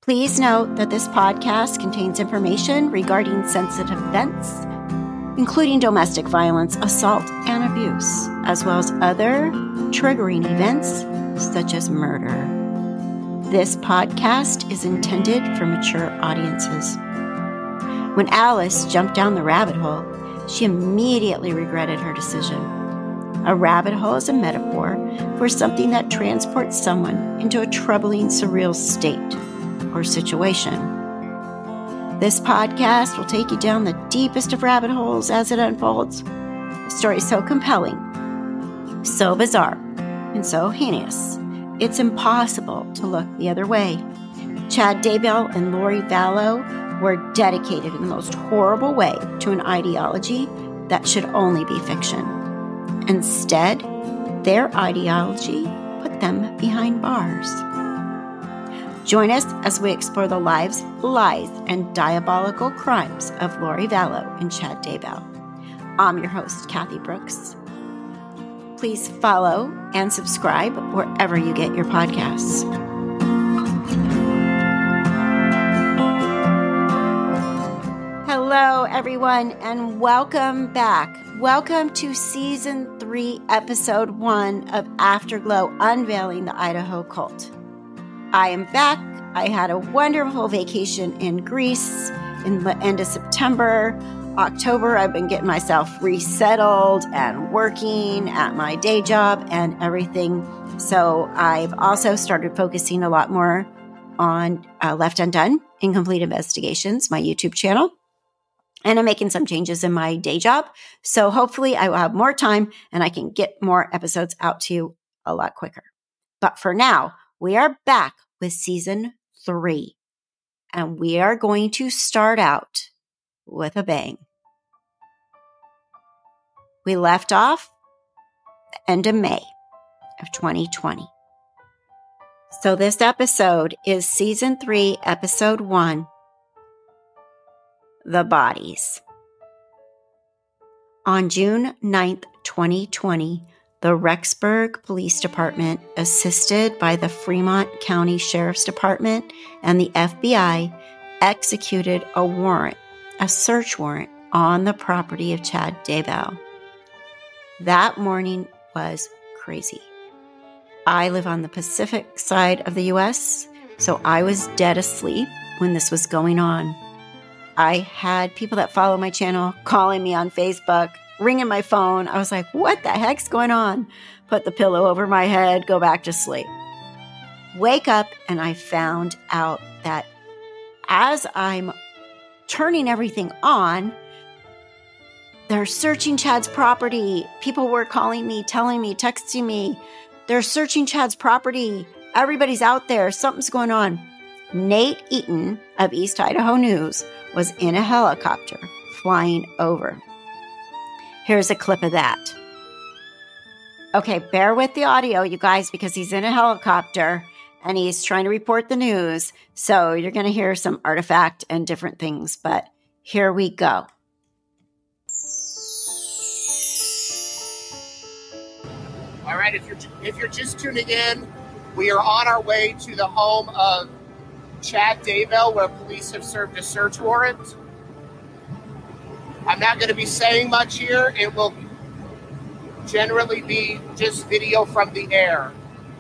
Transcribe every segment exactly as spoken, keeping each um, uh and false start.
Please note that this podcast contains information regarding sensitive events, including domestic violence, assault, and abuse, as well as other triggering events such as murder. This podcast is intended for mature audiences. When Alice jumped down the rabbit hole, she immediately regretted her decision. A rabbit hole is a metaphor for something that transports someone into a troubling, surreal state or situation. This podcast will take you down the deepest of rabbit holes as it unfolds. The story is so compelling, so bizarre, and so heinous, it's impossible to look the other way. Chad Daybell and Lori Vallow were dedicated in the most horrible way to an ideology that should only be fiction. Instead, their ideology put them behind bars. Join us as we explore the lives, lies, and diabolical crimes of Lori Vallow and Chad Daybell. I'm your host, Kathy Brooks. Please follow and subscribe wherever you get your podcasts. Hello, everyone, and welcome back. Welcome to Season three, Episode one of Afterglow, Unveiling the Idaho Cult. I am back. I had a wonderful vacation in Greece in the end of September. October, I've been getting myself resettled and working at my day job and everything. So I've also started focusing a lot more on uh, Left Undone, Incomplete Investigations, my YouTube channel. And I'm making some changes in my day job. So hopefully I will have more time and I can get more episodes out to you a lot quicker. But for now, we are back with Season three. And we are going to start out with a bang. We left off the end of May of twenty twenty. So this episode is Season three, Episode one, The Bodies. On June ninth, twenty twenty, the Rexburg Police Department, assisted by the Fremont County Sheriff's Department and the F B I, executed a warrant, a search warrant, on the property of Chad Daybell. That morning was crazy. I live on the Pacific side of the U S, so I was dead asleep when this was going on. I had people that follow my channel calling me on Facebook, ringing my phone. I was like, what the heck's going on? Put the pillow over my head, go back to sleep. Wake up, and I found out that as I'm turning everything on, they're searching Chad's property. People were calling me, telling me, texting me. They're searching Chad's property. Everybody's out there. Something's going on. Nate Eaton of East Idaho News was in a helicopter flying over. Here's a clip of that. Okay, bear with the audio, you guys, because he's in a helicopter and he's trying to report the news. So you're going to hear some artifact and different things, but here we go. All right, if you're if you're just tuning in, we are on our way to the home of Chad Daybell, where police have served a search warrant. I'm not going to be saying much here. It will generally be just video from the air.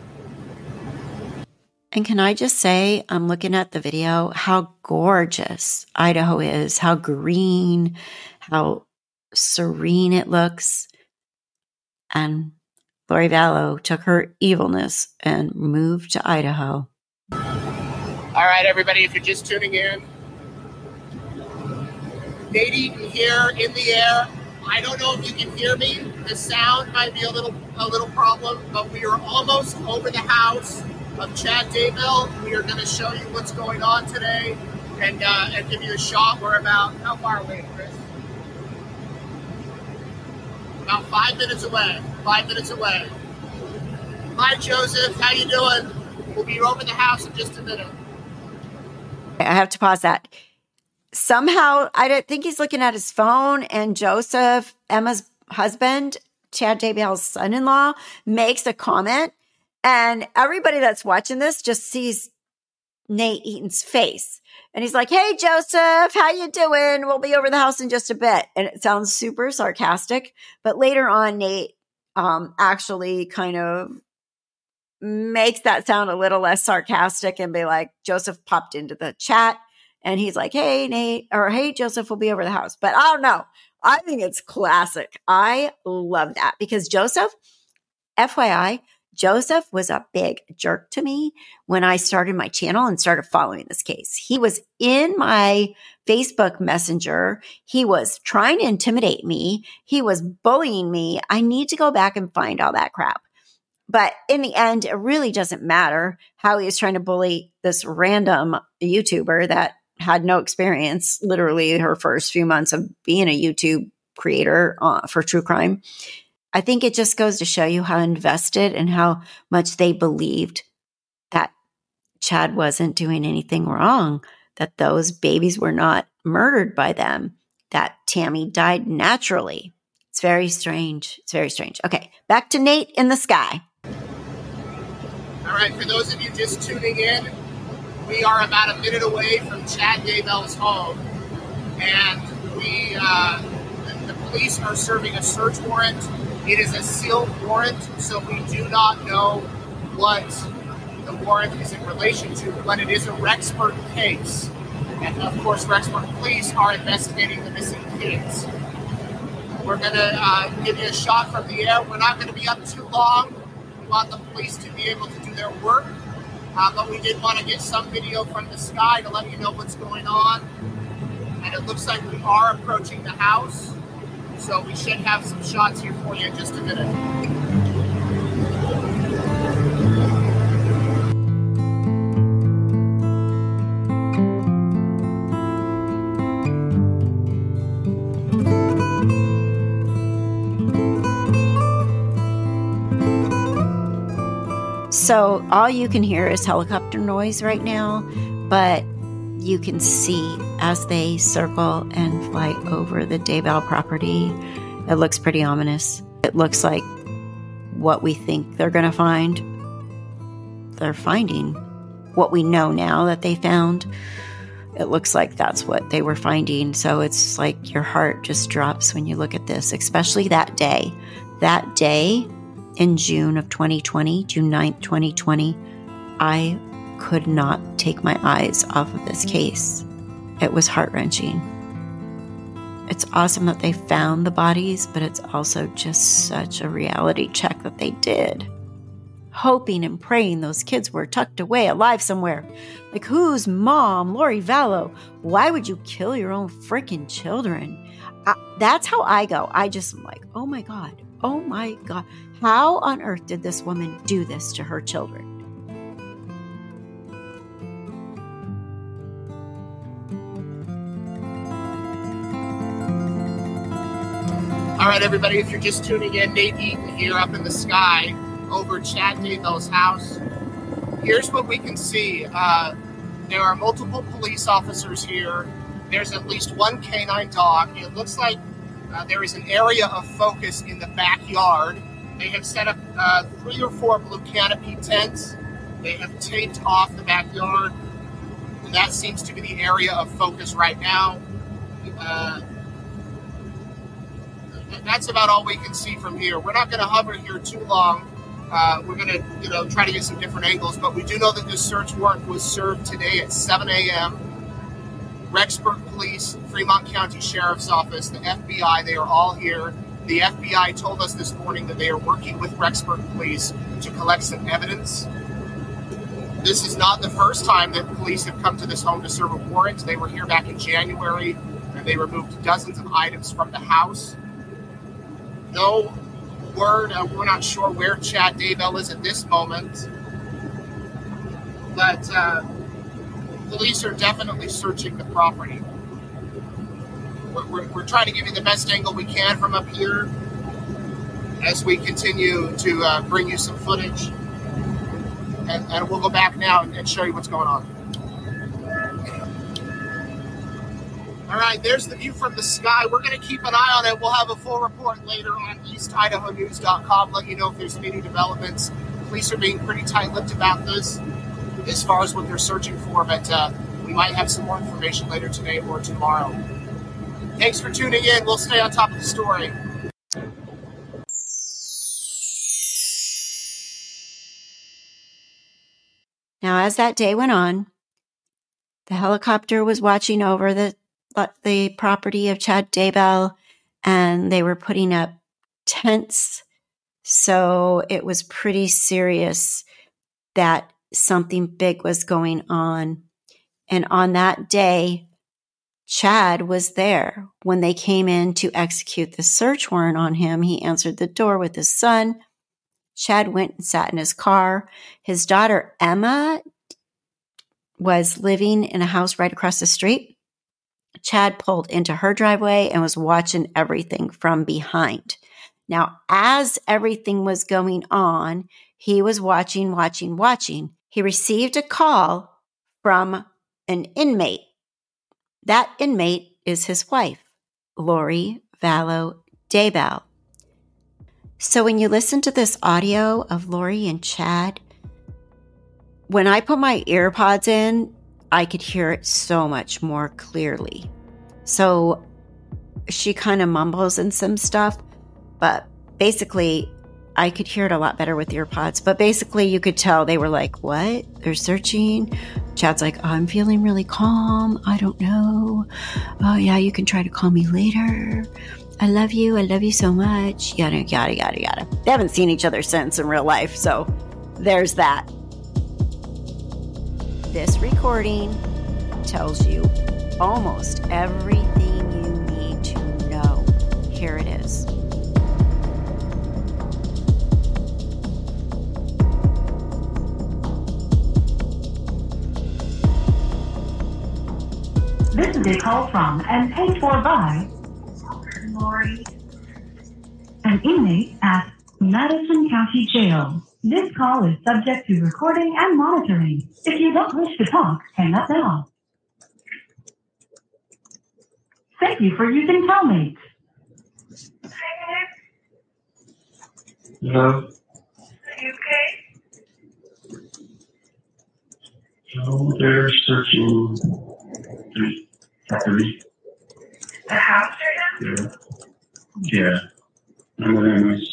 And can I just say, I'm looking at the video, how gorgeous Idaho is, how green, how serene it looks. And Lori Vallow took her evilness and moved to Idaho. All right, everybody, if you're just tuning in, Nate Eaton here in the air. I don't know if you can hear me. The sound might be a little a little problem, but we are almost over the house of Chad Daybell. We are going to show you what's going on today and uh, and give you a shot. We're about, how far away, Chris? About five minutes away. Five minutes away. Hi, Joseph. How you doing? We'll be over the house in just a minute. I have to pause that. Somehow, I don't think he's looking at his phone, and Joseph, Emma's husband, Chad Daybell's son-in-law, makes a comment, and everybody that's watching this just sees Nate Eaton's face. And he's like, hey, Joseph, how you doing? We'll be over the house in just a bit. And it sounds super sarcastic. But later on, Nate um, actually kind of makes that sound a little less sarcastic and be like, Joseph popped into the chat and he's like, hey, Nate, or hey, Joseph, we'll be over the house. But I don't know. I think it's classic. I love that because Joseph, F Y I, Joseph was a big jerk to me when I started my channel and started following this case. He was in my Facebook Messenger. He was trying to intimidate me. He was bullying me. I need to go back and find all that crap. But in the end, it really doesn't matter how he was trying to bully this random YouTuber that had no experience, literally her first few months of being a YouTube creator uh, for true crime. I think it just goes to show you how invested and how much they believed that Chad wasn't doing anything wrong, that those babies were not murdered by them, that Tammy died naturally. It's very strange. It's very strange. Okay, back to Nate in the sky. All right, for those of you just tuning in, we are about a minute away from Chad Daybell's home, and we, uh, the, the police are serving a search warrant. It is a sealed warrant, so we do not know what the warrant is in relation to, but it is a Rexburg case. And of course, Rexburg police are investigating the missing kids. We're going to uh, give you a shot from the air. We're not going to be up too long. We want the police to be able to do their work, uh, but we did want to get some video from the sky to let you know what's going on. And it looks like we are approaching the house. So we should have some shots here for you in just a minute. So all you can hear is helicopter noise right now, but you can see as they circle and fly over the Daybell property. It looks pretty ominous. It looks like what we think they're going to find. They're finding what we know now that they found. It looks like that's what they were finding. So it's like your heart just drops when you look at this, especially that day. That day in June of twenty twenty, June ninth, twenty twenty, I could not take my eyes off of this case. It was heart-wrenching. It's awesome that they found the bodies, but it's also just such a reality check that they did. Hoping and praying those kids were tucked away alive somewhere. Like, whose mom? Lori Vallow. Why would you kill your own freaking children? I, that's how I go. I just am like, oh my God. Oh my God. How on earth did this woman do this to her children? All right, everybody, if you're just tuning in, Nate Eaton here up in the sky over Chad Daybell's house. Here's what we can see. Uh, there are multiple police officers here. There's at least one canine dog. It looks like uh, there is an area of focus in the backyard. They have set up uh, three or four blue canopy tents. They have taped off the backyard. And that seems to be the area of focus right now. Uh, That's about all we can see from here. We're not going to hover here too long. Uh, we're going to, you know, try to get some different angles, but we do know that this search warrant was served today at seven a.m. Rexburg Police, Fremont County Sheriff's Office, the F B I, they are all here. The F B I told us this morning that they are working with Rexburg Police to collect some evidence. This is not the first time that police have come to this home to serve a warrant. They were here back in January, and they removed dozens of items from the house. No word, uh, we're not sure where Chad Daybell is at this moment, but uh, police are definitely searching the property. We're, we're, we're trying to give you the best angle we can from up here as we continue to uh, bring you some footage, and, and we'll go back now and, and show you what's going on. All right, there's the view from the sky. We're going to keep an eye on it. We'll have a full report later on east idaho news dot com, let you know if there's any new developments. Police are being pretty tight-lipped about this. as far as what they're searching for, but uh, we might have some more information later today or tomorrow. Thanks for tuning in. We'll stay on top of the story. Now, as that day went on, the helicopter was watching over the the property of Chad Daybell, and they were putting up tents. So it was pretty serious that something big was going on. And on that day, Chad was there. When they came in to execute the search warrant on him, he answered the door with his son. Chad went and sat in his car. His daughter, Emma, was living in a house right across the street. Chad pulled into her driveway and was watching everything from behind. Now, as everything was going on, he was watching, watching, watching. He received a call from an inmate. That inmate is his wife, Lori Vallow Daybell. So when you listen to this audio of Lori and Chad, when I put my ear pods in, I could hear it so much more clearly. So she kind of mumbles in some stuff, but basically I could hear it a lot better with ear pods. But basically you could tell they were like, what? They're searching. Chad's like, oh, I'm feeling really calm. I don't know. Oh yeah, you can try to call me later. I love you. I love you so much. Yada, yada, yada, yada. They haven't seen each other since in real life. So there's that. This recording tells you almost everything you need to know. Here it is. This is a call from and paid for by Lori, an inmate at Madison County Jail. This call is subject to recording and monitoring. If you don't wish to talk, hang up now. Thank you for using Telmate. Hello? Are you okay? So they're searching the property. The house right now? Yeah. Yeah. And then anyways.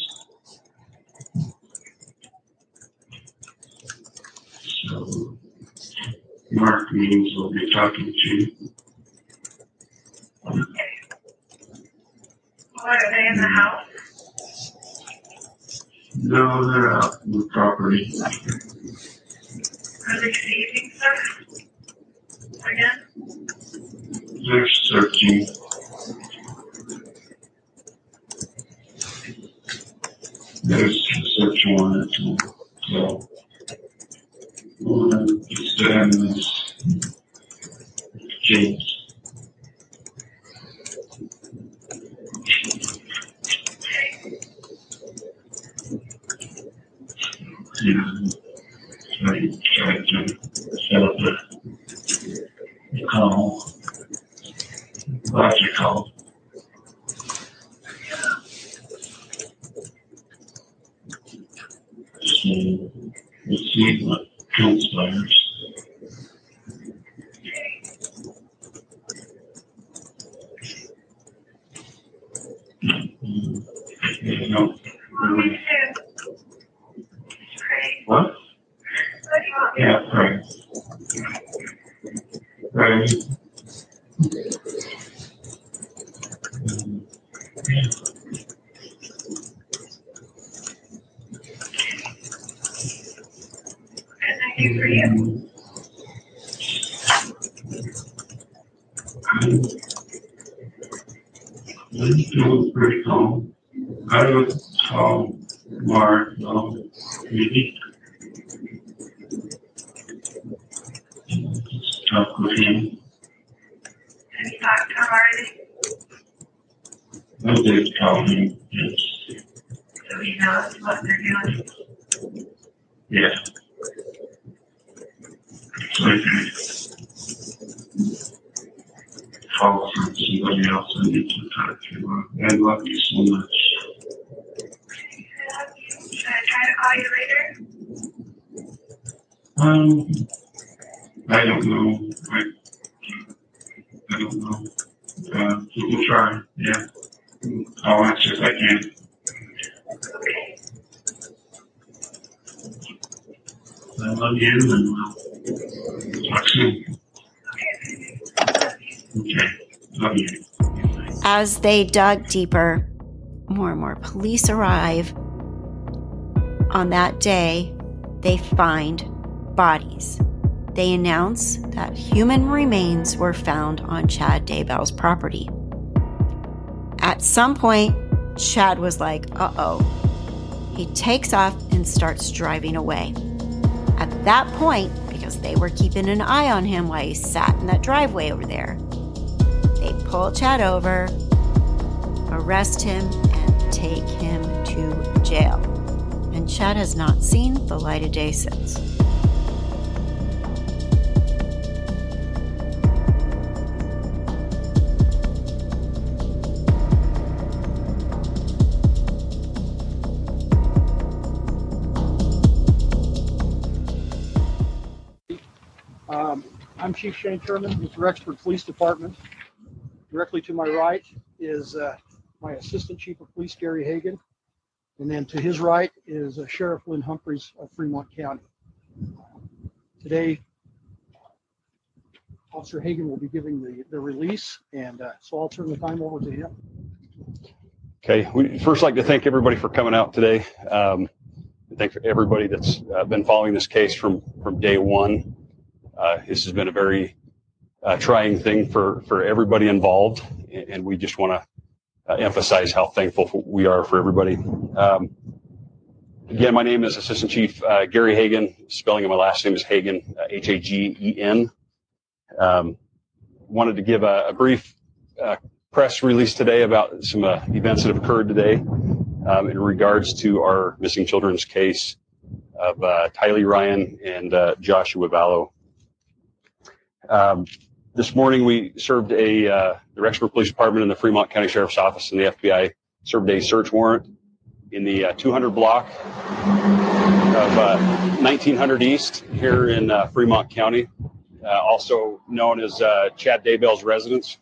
So Mark means we'll be talking to you. Okay. What, are they in the house? No, they're out in the property. Are they saving stuff? Again? They're searching. There's a search warrant. So we'll just have this James. Yeah, I tried to set up a call. What's it called? So let's see what transpires. You know, really. What? Yeah, pray. Pray. Yeah. do for you? I'm, I'm feeling pretty calm. I would call Mark, um, maybe. Just talk with him. Have you talked to him already? I did call him, yes. So he knows what they're doing? Yeah. So I can call from somebody else I need to talk to. I love you so much. Should I try to call you later? Um, I don't know. I, I don't know. Uh, we'll try. Yeah. I'll answer if I can. I love you, and we'll talk soon. Okay. Love you. As they dug deeper, more and more police arrive. On that day, they find bodies. They announce that human remains were found on Chad Daybell's property. At some point, Chad was like, uh-oh. He takes off and starts driving away. At that point, because they were keeping an eye on him while he sat in that driveway over there, they pull Chad over, arrest him, and take him to jail. And Chad has not seen the light of day since. Um, I'm Chief Shane Sherman with the Rexburg Police Department. Directly to my right is uh, my Assistant Chief of Police, Gary Hagan. And then to his right is uh, Sheriff Lynn Humphreys of Fremont County. Today, Officer Hagan will be giving the, the release, and uh, so I'll turn the time over to him. Okay, we first like to thank everybody for coming out today. Um, thank everybody that's uh, been following this case from, from day one. Uh, this has been a very uh, trying thing for, for everybody involved, and we just want to uh, emphasize how thankful we are for everybody. Um, again, my name is Assistant Chief uh, Gary Hagan. Spelling of my last name is Hagan, uh, H A G E N. Um, wanted to give a, a brief uh, press release today about some uh, events that have occurred today um, in regards to our missing children's case of uh, Tylee Ryan and uh, Joshua Vallow. Um, this morning, we served a, uh, the Rexburg Police Department and the Fremont County Sheriff's Office and the F B I served a search warrant in the uh, two hundred block of uh, nineteen hundred East here in uh, Fremont County, uh, also known as uh, Chad Daybell's residence.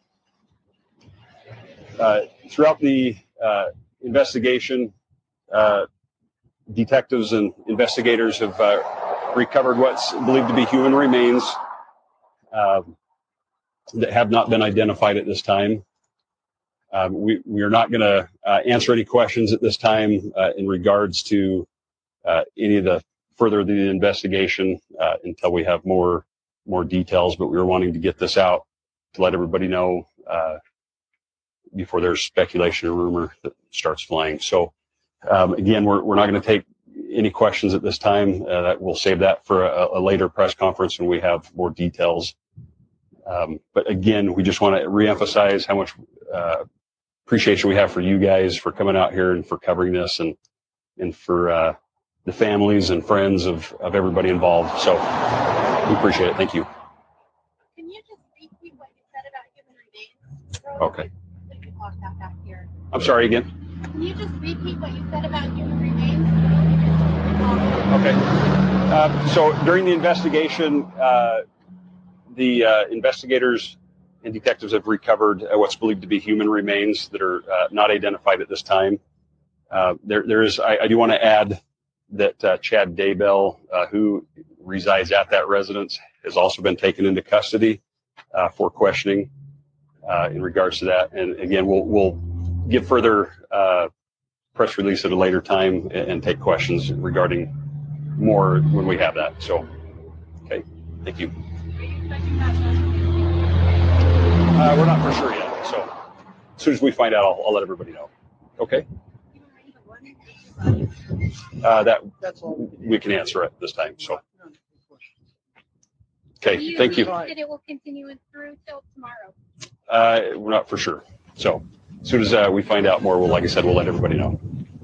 Uh, throughout the uh, investigation, uh, detectives and investigators have uh, recovered what's believed to be human remains Uh, that have not been identified at this time. Um, we, we are not going to uh, answer any questions at this time uh, in regards to uh, any of the further of the investigation uh, until we have more more details, but we were wanting to get this out to let everybody know uh, before there's speculation or rumor that starts flying. So um, again, we're, we're not going to take any questions at this time. Uh, that we'll save that for a, a later press conference when we have more details. Um, but again, we just want to reemphasize how much uh, appreciation we have for you guys for coming out here and for covering this, and and for uh, the families and friends of, of everybody involved. So we appreciate it. Thank you. Can you just repeat what you said about human remains? Okay. We can talk about that here. I'm sorry again. Can you just repeat what you said about human remains? Okay. Uh, so during the investigation, uh, the uh, investigators and detectives have recovered uh, what's believed to be human remains that are uh, not identified at this time. Uh, there, there is. I, I do want to add that uh, Chad Daybell, uh, who resides at that residence, has also been taken into custody uh, for questioning uh, in regards to that. And again, we'll we'll give further uh, press release at a later time and, and take questions regarding more when we have that. So, okay, thank you. Uh, we're not for sure yet, so as soon as we find out, I'll, I'll let everybody know. Okay. Uh, that That's all we can answer at this time. So, okay, You thank you. That it will continue through till tomorrow. Uh, we're not for sure. So, as soon as uh, we find out more, we'll, like I said, we'll let everybody know.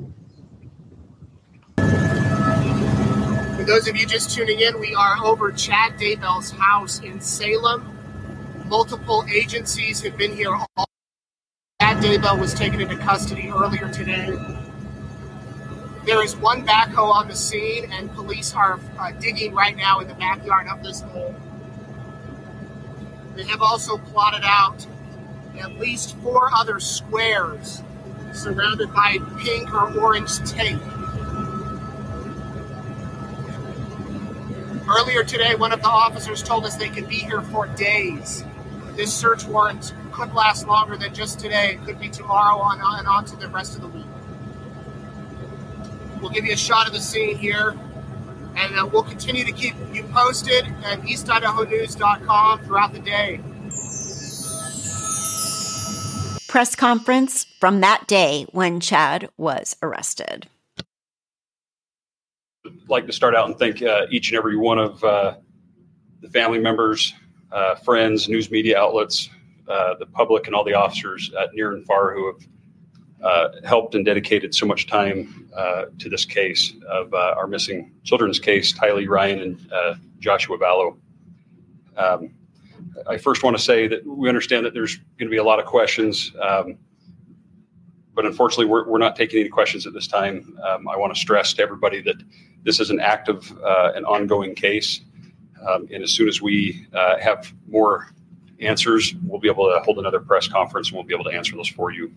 For those of you just tuning in, we are over Chad Daybell's house in Salem. Multiple agencies have been here. All Chad Daybell was taken into custody earlier today. There is one backhoe on the scene, and police are uh, digging right now in the backyard of this home. They have also plotted out at least four other squares surrounded by pink or orange tape. Earlier today, one of the officers told us they could be here for days. This search warrant could last longer than just today. It could be tomorrow on and on to the rest of the week. We'll give you a shot of the scene here, and uh, we'll continue to keep you posted at east idaho news dot com throughout the day. Press conference from that day when Chad was arrested. I'd like to start out and thank uh, each and every one of uh, the family members, uh, friends, news media outlets, uh, the public, and all the officers uh, near and far who have uh, helped and dedicated so much time uh, to this case of uh, our missing children's case, Tylee Ryan and uh, Joshua Vallow. Um, I first want to say that we understand that there's going to be a lot of questions, um, but unfortunately, we're, we're not taking any questions at this time. Um, I want to stress to everybody that this is an active uh, and ongoing case, um, and as soon as we uh, have more answers, we'll be able to hold another press conference and we'll be able to answer those for you.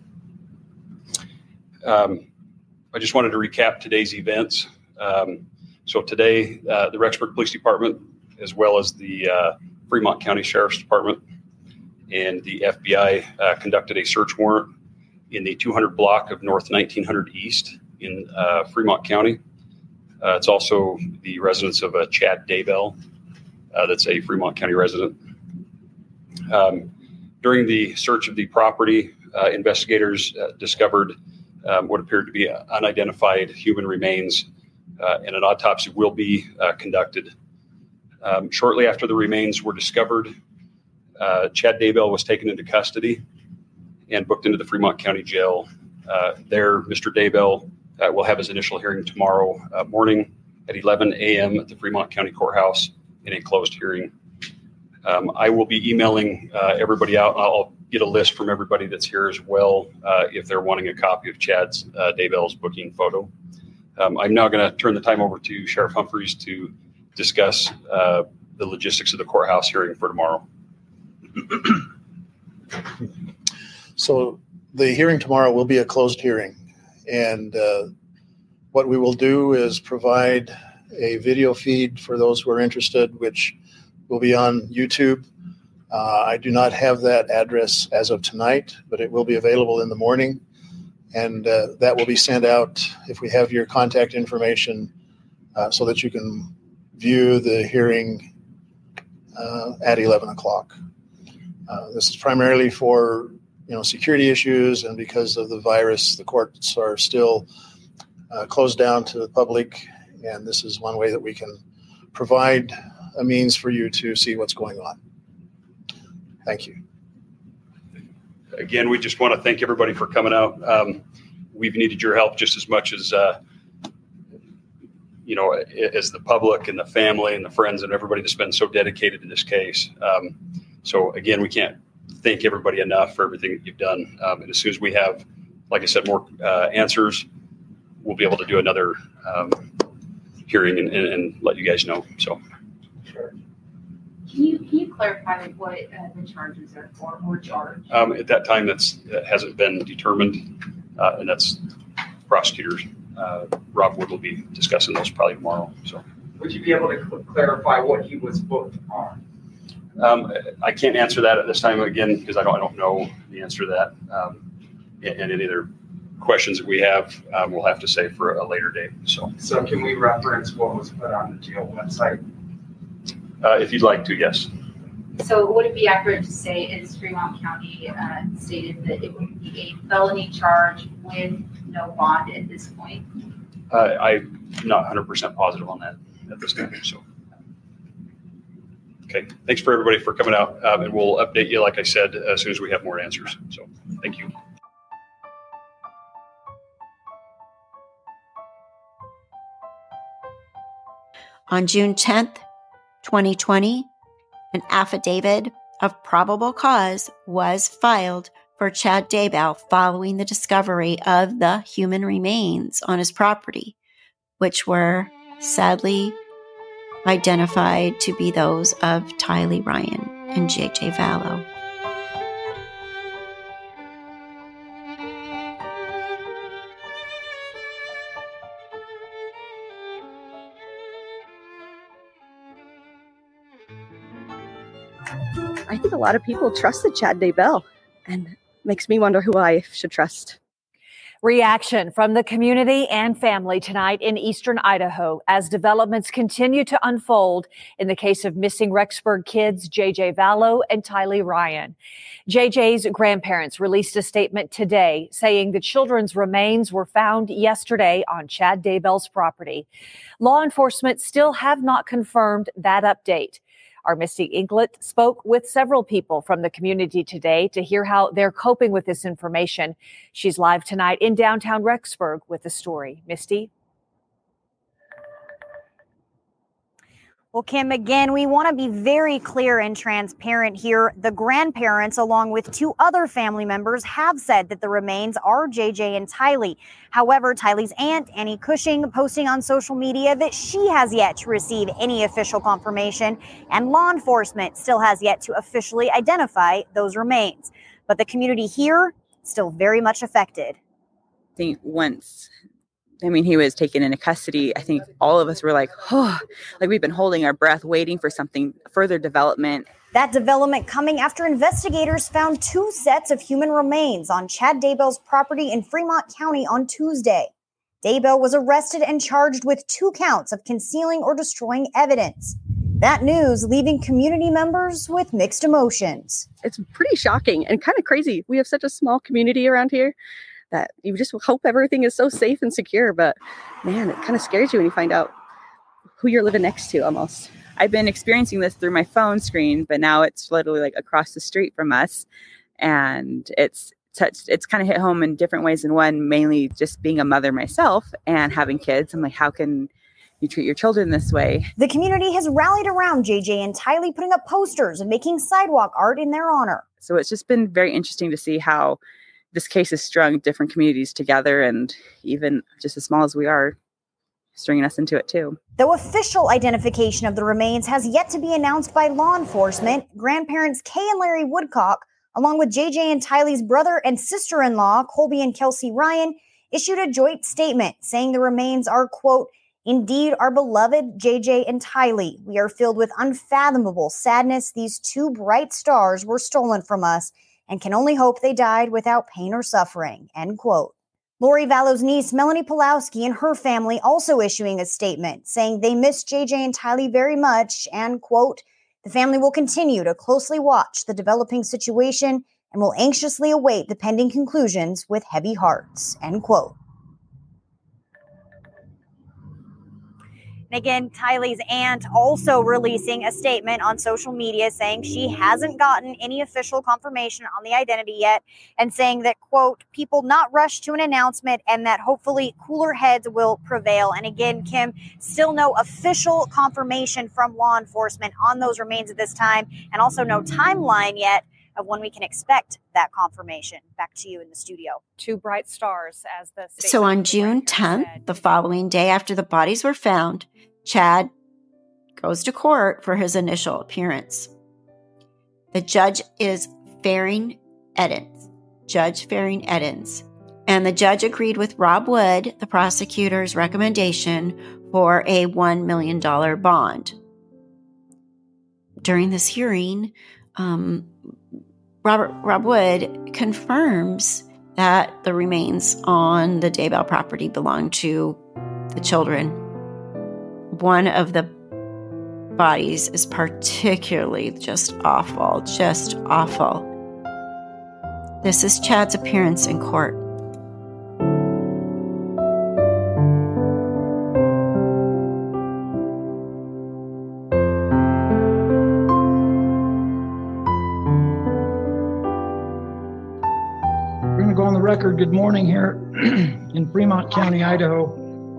Um, I just wanted to recap today's events. Um, so today, uh, the Rexburg Police Department, as well as the uh, Fremont County Sheriff's Department and the F B I uh, conducted a search warrant in the two hundred block of North nineteen hundred East in uh, Fremont County. Uh, it's also the residence of uh, Chad Daybell, uh, that's a Fremont County resident. Um, during the search of the property, uh, investigators uh, discovered um, what appeared to be unidentified human remains, uh, and an autopsy will be uh, conducted. Um, shortly after the remains were discovered, uh, Chad Daybell was taken into custody and booked into the Fremont County Jail. Uh, there, Mister Daybell uh, will have his initial hearing tomorrow uh, morning at eleven a.m. at the Fremont County Courthouse in a closed hearing. Um, I will be emailing uh, everybody out. I'll get a list from everybody that's here as well uh, if they're wanting a copy of Chad's uh, Daybell's booking photo. Um, I'm now going to turn the time over to Sheriff Humphreys to discuss uh, the logistics of the courthouse hearing for tomorrow. So the hearing tomorrow will be a closed hearing, and uh, what we will do is provide a video feed for those who are interested, which will be on YouTube. Uh, I do not have that address as of tonight, but it will be available in the morning, and uh, that will be sent out if we have your contact information uh, so that you can view the hearing uh, at eleven o'clock. Uh, this is primarily for you know security issues, and because of the virus, the courts are still uh, closed down to the public, and this is one way that we can provide a means for you to see what's going on. Thank you. Again, we just want to thank everybody for coming out. Um, we've needed your help just as much as uh, you know, as the public and the family and the friends and everybody that's been so dedicated to this case. Um, so again, we can't thank everybody enough for everything that you've done. Um, and as soon as we have, like I said, more uh, answers, we'll be able to do another um, hearing and, and, and let you guys know. So. Sure. Can you, can you clarify what uh, the charges are for or charge? Um, at that time, that's, that hasn't been determined, uh, and that's prosecutors. Uh, Rob Wood will be discussing those probably tomorrow. So, would you be able to cl- clarify what he was booked on? Um, I can't answer that at this time again because I don't I don't know the answer to that. Um, and, and any other questions that we have, um, we'll have to say for a later date. So, so can we reference what was put on the jail website? Uh, if you'd like to, yes. So would it be accurate to say, as Fremont County uh, stated, that it would be a felony charge with no bond at this point? Uh, I'm not one hundred percent positive on that at this time. So, okay. Thanks for everybody for coming out, um, and we'll update you, like I said, as soon as we have more answers. So, thank you. On June tenth, twenty twenty, an affidavit of probable cause was filed for Chad Daybell following the discovery of the human remains on his property, which were sadly identified to be those of Tylee Ryan. and J J Vallow. I think a lot of people trusted Chad Daybell, and makes me wonder who I should trust. Reaction from the community and family tonight in eastern Idaho as developments continue to unfold in the case of missing Rexburg kids J J Vallow and Tylee Ryan. J J's grandparents released a statement today saying the children's remains were found yesterday on Chad Daybell's property. Law enforcement still have not confirmed that update. Our Misty Inklet spoke with several people from the community today to hear how they're coping with this information. She's live tonight in downtown Rexburg with the story. Misty? Well, Kim, again, we want to be very clear and transparent here. The grandparents, along with two other family members, have said that the remains are J J and Tylee. However, Tylee's aunt, Annie Cushing, posting on social media that she has yet to receive any official confirmation, and law enforcement still has yet to officially identify those remains. But the community here still very much affected. I think once I mean, he was taken into custody, I think all of us were like, oh, like we've been holding our breath, waiting for something further development. That development coming after investigators found two sets of human remains on Chad Daybell's property in Fremont County on Tuesday. Daybell was arrested and charged with two counts of concealing or destroying evidence. That news leaving community members with mixed emotions. It's pretty shocking and kind of crazy. We have such a small community around here that you just hope everything is so safe and secure. But man, it kind of scares you when you find out who you're living next to almost. I've been experiencing this through my phone screen, but now it's literally like across the street from us. And it's touched, it's kind of hit home in different ways than one, mainly just being a mother myself and having kids. I'm like, how can you treat your children this way? The community has rallied around J J and Tylee, putting up posters and making sidewalk art in their honor. So it's just been very interesting to see how this case has strung different communities together, and even just as small as we are, stringing us into it too. Though official identification of the remains has yet to be announced by law enforcement, grandparents Kay and Larry Woodcock, along with J J and Tylee's brother and sister-in-law, Colby and Kelsey Ryan, issued a joint statement saying the remains are, quote, indeed our beloved J J and Tylee. We are filled with unfathomable sadness. These two bright stars were stolen from us and can only hope they died without pain or suffering, end quote. Lori Vallow's niece, Melanie Pulowski, and her family also issuing a statement saying they miss J J and Tylee very much and, quote, the family will continue to closely watch the developing situation and will anxiously await the pending conclusions with heavy hearts, end quote. And again, Tylee's aunt also releasing a statement on social media saying she hasn't gotten any official confirmation on the identity yet, and saying that, quote, people not rush to an announcement and that hopefully cooler heads will prevail. And again, Kim, still no official confirmation from law enforcement on those remains at this time, and also no timeline yet of when we can expect that confirmation. Back to you in the studio. Two bright stars as the So on June tenth, the following day after the bodies were found, Chad goes to court for his initial appearance. The judge is Faring Edens, Judge Faring Edens, and the judge agreed with Rob Wood, the prosecutor's recommendation for a one million dollars bond. During this hearing, um, Robert Rob Wood confirms that the remains on the Daybell property belong to the children. One of the bodies is particularly just awful, just awful. This is Chad's appearance in court. We're going to go on the record. Good morning here in Fremont County, Idaho.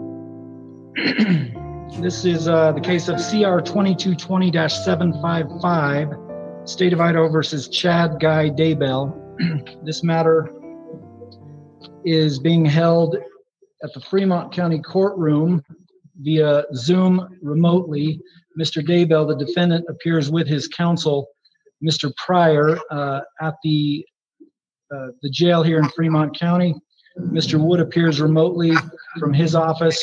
This is uh, the case of C R twenty-two twenty dash seven five five, State of Idaho versus Chad Guy Daybell. This matter is being held at the Fremont County courtroom via Zoom remotely. Mister Daybell, the defendant, appears with his counsel. Mister Pryor uh, at the uh, the jail here in Fremont County. Mister Wood appears remotely from his office.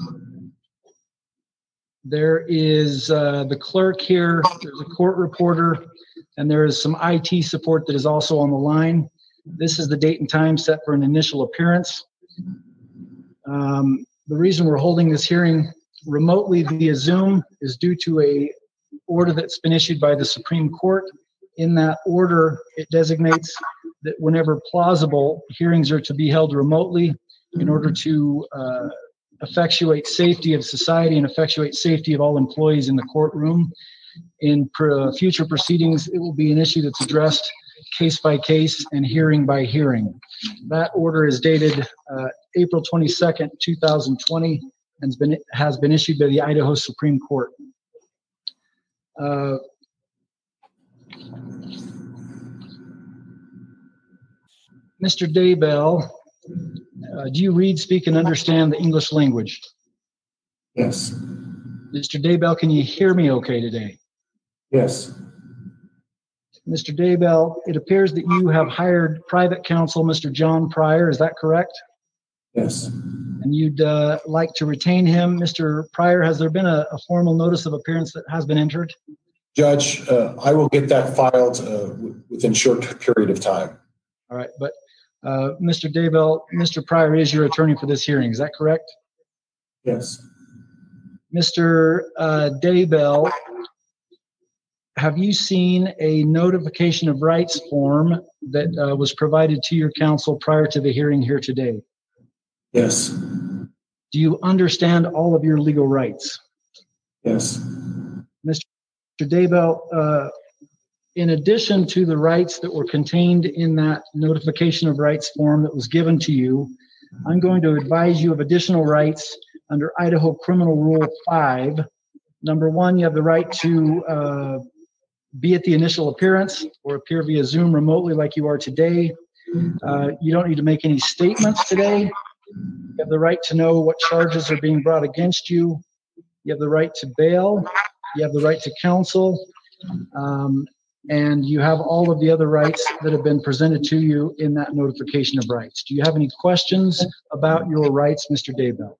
There is uh, the clerk here, there's a court reporter, and there is some I T support that is also on the line. This is the date and time set for an initial appearance. Um, the reason we're holding this hearing remotely via Zoom is due to a order that's been issued by the Supreme Court. In that order, it designates that whenever plausible, hearings are to be held remotely in order to uh, effectuate safety of society and effectuate safety of all employees in the courtroom. In pr- future proceedings, it will be an issue that's addressed case by case and hearing by hearing. That order is dated uh, April twenty-second, two thousand twenty, and has been, has been issued by the Idaho Supreme Court. Uh, Mister Daybell, uh, do you read, speak, and understand the English language? Yes. Mister Daybell, can you hear me okay today? Yes. Mister Daybell, it appears that you have hired private counsel, Mister John Pryor. Is that correct? Yes. And you'd uh, like to retain him. Mister Pryor, has there been a, a formal notice of appearance that has been entered? Judge, uh, I will get that filed uh, w- within short period of time. All right, but uh, Mister Daybell, Mister Pryor is your attorney for this hearing. Is that correct? Yes. Mister Uh, Daybell, have you seen a notification of rights form that uh, was provided to your counsel prior to the hearing here today? Yes. Do you understand all of your legal rights? Yes. Mister Daybell, uh, in addition to the rights that were contained in that notification of rights form that was given to you, I'm going to advise you of additional rights under Idaho Criminal Rule five. Number one, you have the right to uh, be at the initial appearance or appear via Zoom remotely like you are today. Uh, you don't need to make any statements today. You have the right to know what charges are being brought against you. You have the right to bail. You have the right to counsel. Um, and you have all of the other rights that have been presented to you in that notification of rights. Do you have any questions about your rights, Mister Daybell?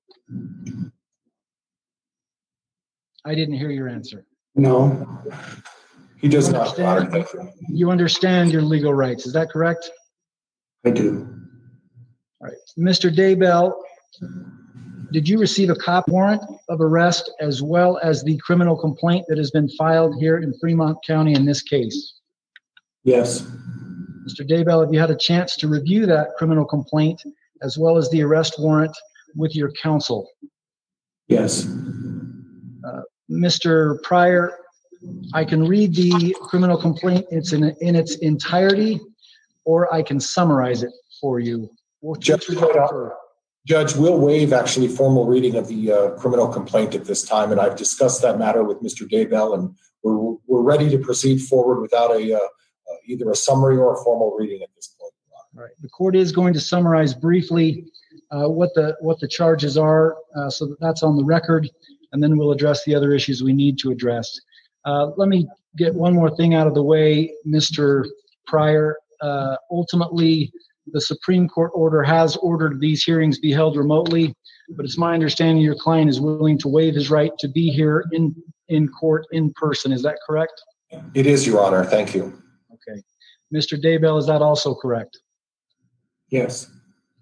I didn't hear your answer. No. He does you not. Understand, you understand your legal rights, is that correct? I do. All right. Mister Daybell, did you receive a cop warrant of arrest as well as the criminal complaint that has been filed here in Fremont County in this case? Yes. Mister Daybell, have you had a chance to review that criminal complaint as well as the arrest warrant with your counsel? Yes. Uh, Mister Pryor, I can read the criminal complaint it's in, in its entirety, or I can summarize it for you. Judge, Judge, we'll waive actually formal reading of the uh, criminal complaint at this time, and I've discussed that matter with Mister Daybell, and we're we're ready to proceed forward without a uh, uh, either a summary or a formal reading at this point. All right. The court is going to summarize briefly uh, what the what the charges are, uh, so that that's on the record, and then we'll address the other issues we need to address. Uh, let me get one more thing out of the way, Mister Pryor. Uh, ultimately, the Supreme Court order has ordered these hearings be held remotely, but it's my understanding your client is willing to waive his right to be here in, in court in person. Is that correct? It is, Your Honor. Thank you. Okay. Mister Daybell, is that also correct? Yes.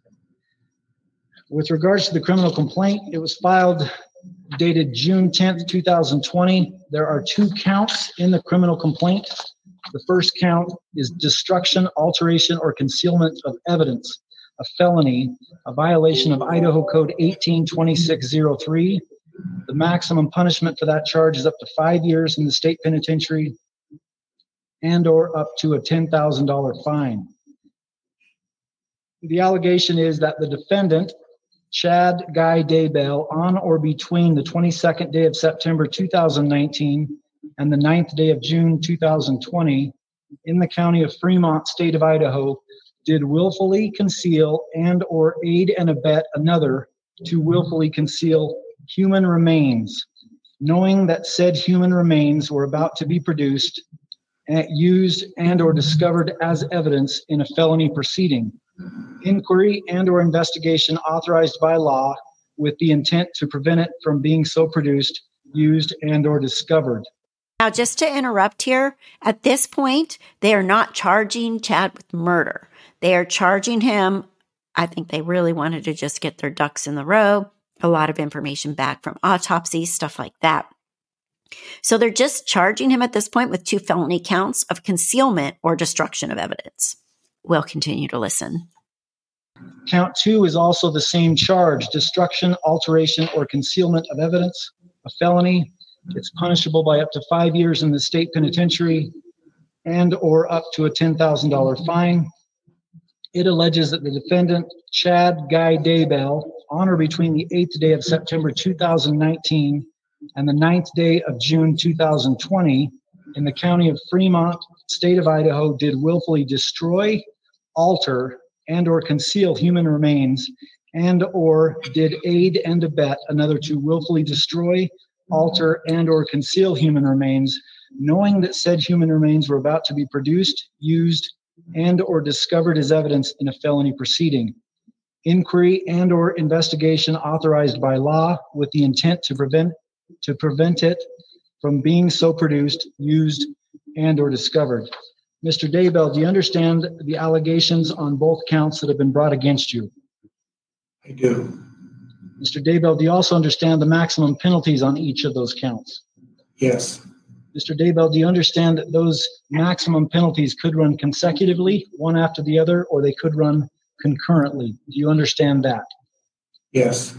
With regards to the criminal complaint, it was filed dated June tenth, two thousand twenty. There are two counts in the criminal complaint. The first count is destruction, alteration, or concealment of evidence, a felony, a violation of Idaho Code eighteen twenty-six oh three. The maximum punishment for that charge is up to five years in the state penitentiary and or up to a ten thousand dollars fine. The allegation is that the defendant, Chad Guy Daybell, on or between the twenty-second day of September two thousand nineteen and the ninth day of June two thousand twenty, in the county of Fremont, state of Idaho, did willfully conceal and or aid and abet another to willfully conceal human remains, knowing that said human remains were about to be produced and used and or discovered as evidence in a felony proceeding. Inquiry and or investigation authorized by law with the intent to prevent it from being so produced, used, and or discovered. Now, just to interrupt here, at this point, they are not charging Chad with murder. They are charging him. I think they really wanted to just get their ducks in the row, a lot of information back from autopsies, stuff like that. So they're just charging him at this point with two felony counts of concealment or destruction of evidence. We'll continue to listen. Count two is also the same charge, destruction, alteration, or concealment of evidence, a felony. It's punishable by up to five years in the state penitentiary and or up to a ten thousand dollars fine. It alleges that the defendant, Chad Guy Daybell, on or between the eighth day of September two thousand nineteen and the ninth day of June two thousand twenty, in the county of Fremont, state of Idaho, did willfully destroy, alter, and or conceal human remains, and or did aid and abet another to willfully destroy, alter, and or conceal human remains, knowing that said human remains were about to be produced, used, and or discovered as evidence in a felony proceeding. Inquiry and or investigation authorized by law with the intent to prevent to prevent it from being so produced, used, and or discovered. Mister Daybell, do you understand the allegations on both counts that have been brought against you? I do. Mister Daybell, do you also understand the maximum penalties on each of those counts? Yes. Mister Daybell, do you understand that those maximum penalties could run consecutively, one after the other, or they could run concurrently? Do you understand that? Yes.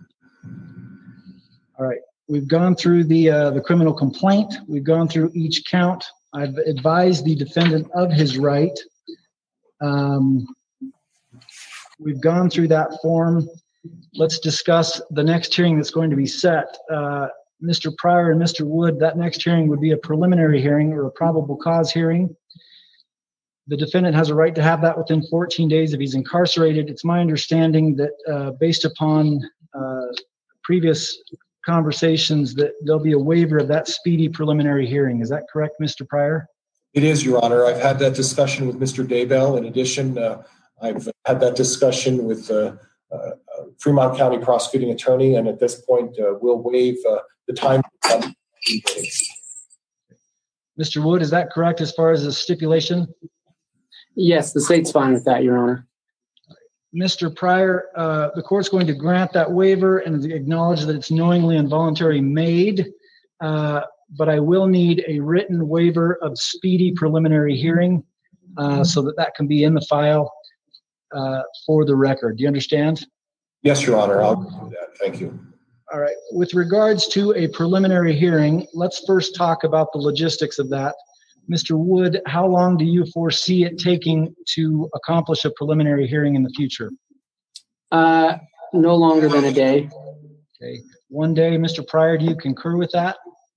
All right. We've gone through the uh, the criminal complaint. We've gone through each count. I've advised the defendant of his right. Um, we've gone through that form. Let's discuss the next hearing that's going to be set. Uh, Mister Pryor and Mister Wood, that next hearing would be a preliminary hearing or a probable cause hearing. The defendant has a right to have that within fourteen days if he's incarcerated. It's my understanding that uh, based upon uh, previous conversations that there'll be a waiver of that speedy preliminary hearing. Is that correct, Mister Pryor? It is, Your Honor. I've had that discussion with Mister Daybell. In addition, uh, I've had that discussion with uh, uh, Fremont County Prosecuting Attorney, and at this point, uh, we'll waive uh, the time. Mister Wood, is that correct as far as the stipulation? Yes, the state's fine with that, Your Honor. Mister Pryor, uh, the court's going to grant that waiver and acknowledge that it's knowingly and voluntarily made, uh, but I will need a written waiver of speedy preliminary hearing uh, so that that can be in the file uh, for the record. Do you understand? Yes, Your Honor. I'll do that. Thank you. All right. With regards to a preliminary hearing, let's first talk about the logistics of that. Mister Wood, how long do you foresee it taking to accomplish a preliminary hearing in the future? Uh, no longer than a day. Okay. One day. Mister Pryor, do you concur with that?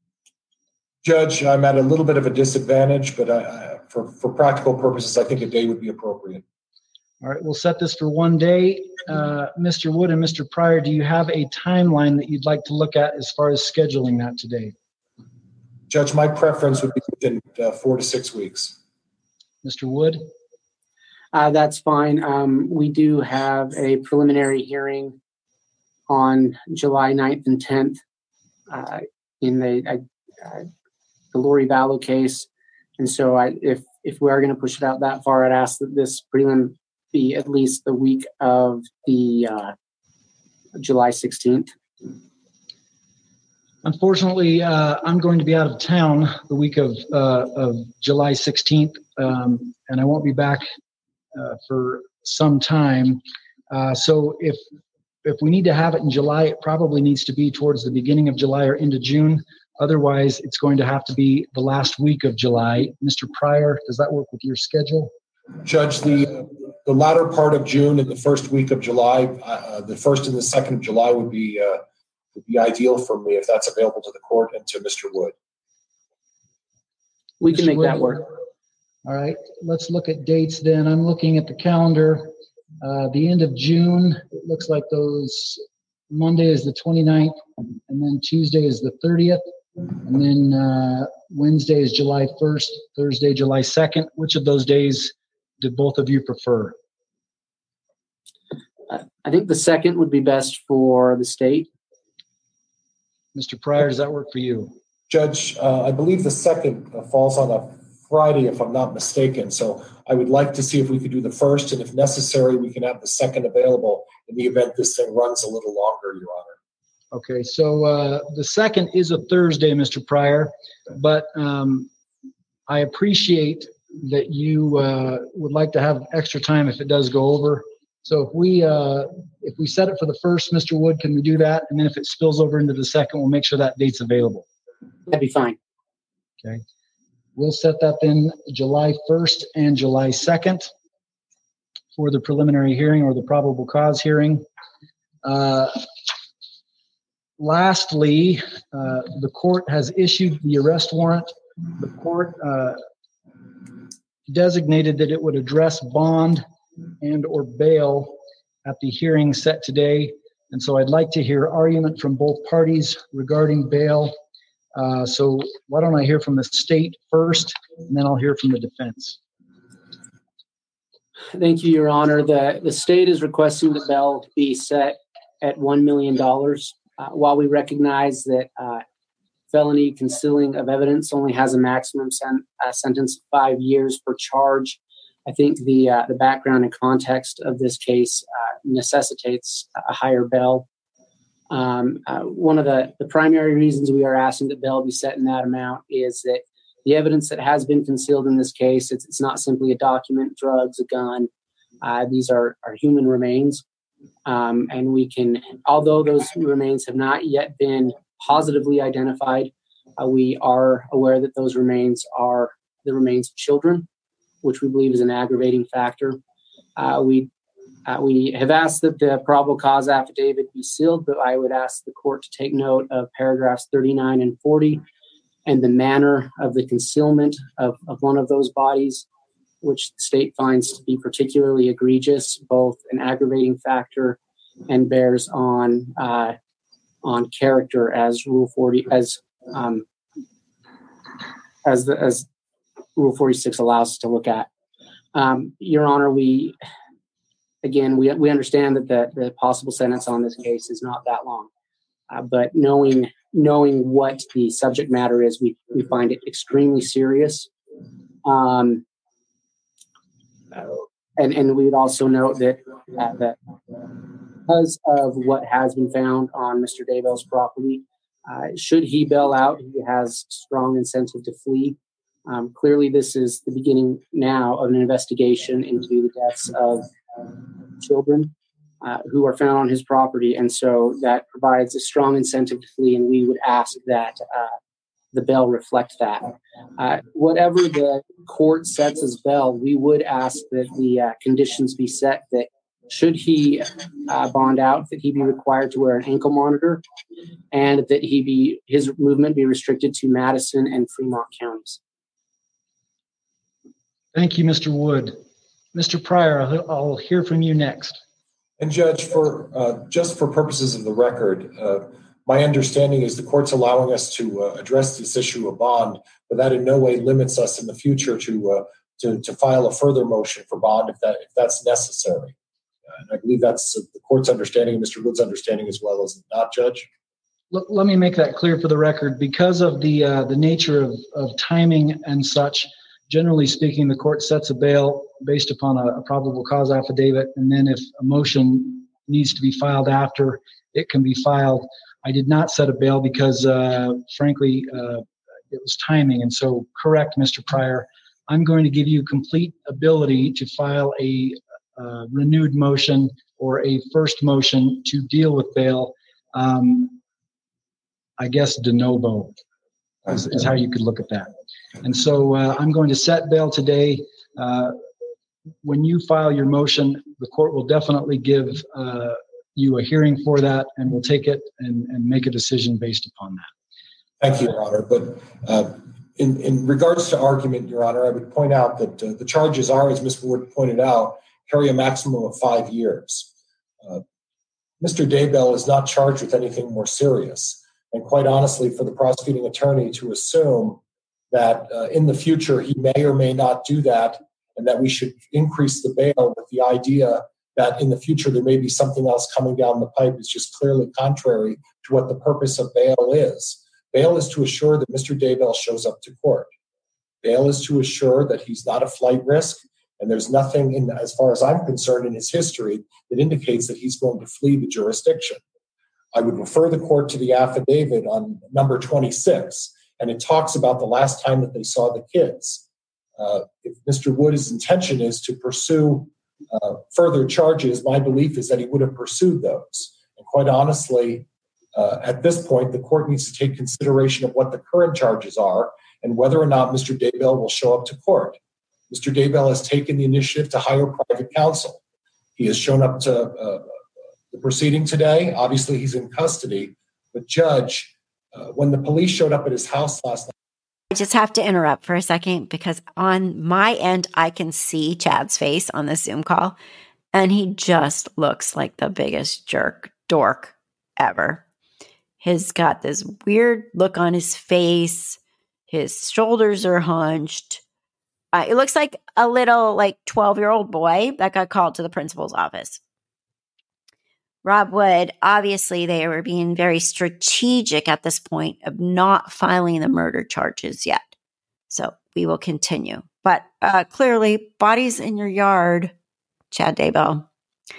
Judge, I'm at a little bit of a disadvantage, but I, I, for, for practical purposes, I think a day would be appropriate. All right. We'll set this for one day. Uh, Mister Wood and Mister Pryor, do you have a timeline that you'd like to look at as far as scheduling that today? Judge, my preference would be within uh, four to six weeks. Mister Wood? Uh, that's fine. Um, we do have a preliminary hearing on July ninth and tenth uh, in the uh, the Lori Vallow case. And so I, if, if we are going to push it out that far, I'd ask that this prelim be at least the week of the uh, July sixteenth. Unfortunately, uh, I'm going to be out of town the week of uh, of July sixteenth, um, and I won't be back uh, for some time. Uh, so if if we need to have it in July, it probably needs to be towards the beginning of July or into June. Otherwise, it's going to have to be the last week of July. Mister Pryor, does that work with your schedule? Judge, the the latter part of June and the first week of July, uh, the first and the second of July would be uh, would be ideal for me if that's available to the court and to Mister Wood. We can make that work. All right, let's look at dates then. I'm looking at the calendar. Uh, the end of June, it looks like those Monday is the twenty-ninth, and then Tuesday is the thirtieth. And then uh, Wednesday is July first, Thursday, July second. Which of those days do both of you prefer? I think the second would be best for the state. Mister Pryor, does that work for you? Judge, uh, I believe the second uh, falls on a Friday, if I'm not mistaken. So I would like to see if we could do the first, and if necessary, we can have the second available in the event this thing runs a little longer, Your Honor. Okay, so uh, the second is a Thursday, Mister Pryor, but um, I appreciate that you uh, would like to have extra time if it does go over. So if we uh, if we set it for the first, Mister Wood, can we do that? And then if it spills over into the second, we'll make sure that date's available. That'd be fine. Okay. We'll set that then July first and July second for the preliminary hearing or the probable cause hearing. Uh, lastly, uh, the court has issued the arrest warrant. The court uh, designated that it would address bond and or bail at the hearing set today. And so I'd like to hear argument from both parties regarding bail. Uh, so why don't I hear from the state first, and then I'll hear from the defense. Thank you, Your Honor. The, the state is requesting that bail be set at one million dollars. Uh, while we recognize that uh, felony concealing of evidence only has a maximum sen- uh, sentence of five years per charge, I think the uh, the background and context of this case uh, necessitates a higher bail. Um, uh, one of the, the primary reasons we are asking that bail be set in that amount is that the evidence that has been concealed in this case, it's, it's not simply a document, drugs, a gun. Uh, these are, are human remains. Um, and we can, although those remains have not yet been positively identified, uh, we are aware that those remains are the remains of children, which we believe is an aggravating factor. Uh, we Uh, we have asked that the probable cause affidavit be sealed, but I would ask the court to take note of paragraphs thirty-nine and forty and the manner of the concealment of, of one of those bodies, which the state finds to be particularly egregious, both an aggravating factor and bears on uh, on character, as Rule forty as um, as the as Rule forty-six allows us to look at. Um, Your Honor, we. Again, we we understand that the, the possible sentence on this case is not that long, uh, but knowing knowing what the subject matter is, we, we find it extremely serious. Um, uh, and and we'd also note that uh, that because of what has been found on Mister Daybell's property, uh, should he bail out, he has strong incentive to flee. Um, clearly, this is the beginning now of an investigation into the deaths of children uh, who are found on his property, and so that provides a strong incentive to flee, and we would ask that uh, the bail reflect that. Uh, whatever the court sets as bail, we would ask that the uh, conditions be set that should he uh, bond out, that he be required to wear an ankle monitor, and that he be his movement be restricted to Madison and Fremont counties. Thank you, Mister Wood. Mister Pryor, I'll, I'll hear from you next. And Judge, for uh, just for purposes of the record, uh, my understanding is the court's allowing us to uh, address this issue of bond, but that in no way limits us in the future to uh, to, to file a further motion for bond if that if that's necessary. Uh, and I believe that's the court's understanding and Mister Wood's understanding as well, is it not, Judge? Let, let me make that clear for the record. Because of the uh, the nature of, of timing and such, generally speaking, the court sets a bail based upon a, a probable cause affidavit, and then if a motion needs to be filed after, it can be filed. I did not set a bail because, uh, frankly, uh, it was timing. And so, correct, Mister Pryor, I'm going to give you complete ability to file a uh, renewed motion or a first motion to deal with bail. Um, I guess de novo is, is how you could look at that. And so uh, I'm going to set bail today. Uh, when you file your motion, the court will definitely give uh, you a hearing for that, and we'll take it and, and make a decision based upon that. Thank you, Your Honor. But uh, in, in regards to argument, Your Honor, I would point out that uh, the charges are, as Miz Wood pointed out, carry a maximum of five years. Uh, Mister Daybell is not charged with anything more serious. And quite honestly, for the prosecuting attorney to assume that uh, in the future he may or may not do that, and that we should increase the bail with the idea that in the future there may be something else coming down the pipe is just clearly contrary to what the purpose of bail is. Bail is to assure that Mister Daybell shows up to court. Bail is to assure that he's not a flight risk, and there's nothing, in, as far as I'm concerned, in his history that indicates that he's going to flee the jurisdiction. I would refer the court to the affidavit on number twenty-six, and it talks about the last time that they saw the kids. Uh, if Mister Wood's intention is to pursue uh, further charges, my belief is that he would have pursued those. And quite honestly, uh, at this point, the court needs to take consideration of what the current charges are and whether or not Mister Daybell will show up to court. Mister Daybell has taken the initiative to hire private counsel. He has shown up to uh, the proceeding today. Obviously, he's in custody. But Judge, uh, when the police showed up at his house last night, I just have to interrupt for a second because on my end, I can see Chad's face on the Zoom call, and he just looks like the biggest jerk dork ever. He's got this weird look on his face. His shoulders are hunched. Uh, it looks like a little like twelve-year-old boy that got called to the principal's office. Rob Wood, obviously they were being very strategic at this point of not filing the murder charges yet. So we will continue. But uh, clearly, bodies in your yard, Chad Daybell,